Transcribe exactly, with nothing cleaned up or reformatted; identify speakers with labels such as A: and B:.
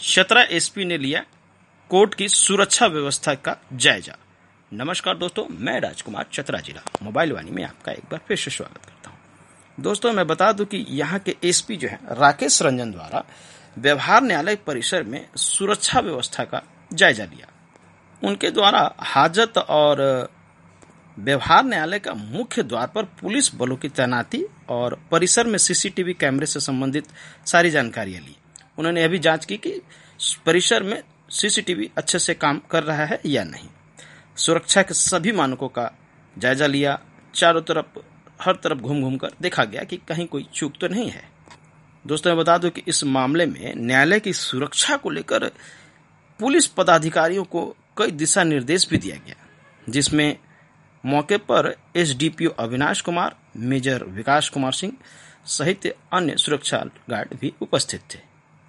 A: Chatra SP ने लिया court की सुरक्षा व्यवस्था का जायजा। नमस्कार दोस्तों, मैं राजकुमार चतरा जिला मोबाइल वाणी में आपका एक बार फिर से स्वागत करता हूं। दोस्तों मैं बता दूं कि यहाँ के एसपी जो है राकेश रंजन द्वारा व्यवहार न्यायालय परिसर में सुरक्षा व्यवस्था का जायजा लिया। उनके द्वारा हाजत और व्यवहार न्यायालय का मुख्य द्वार पर पुलिस बलों की तैनाती और परिसर में सीसीटीवी कैमरे से संबंधित सारी जानकारियां ली। उन्होंने अभी जांच की कि परिसर में सीसीटीवी अच्छे से काम कर रहा है या नहीं। सुरक्षा के सभी मानकों का जायजा लिया। चारों तरफ हर तरफ घूम घूम कर देखा गया कि कहीं कोई चूक तो नहीं है। दोस्तों मैं बता दूं कि इस मामले में न्यायालय की सुरक्षा को लेकर पुलिस पदाधिकारियों को कई दिशा निर्देश भी दिया गया, जिसमें मौके पर एसडीपीओ अविनाश कुमार, मेजर विकास कुमार सिंह सहित अन्य सुरक्षा गार्ड भी उपस्थित थे।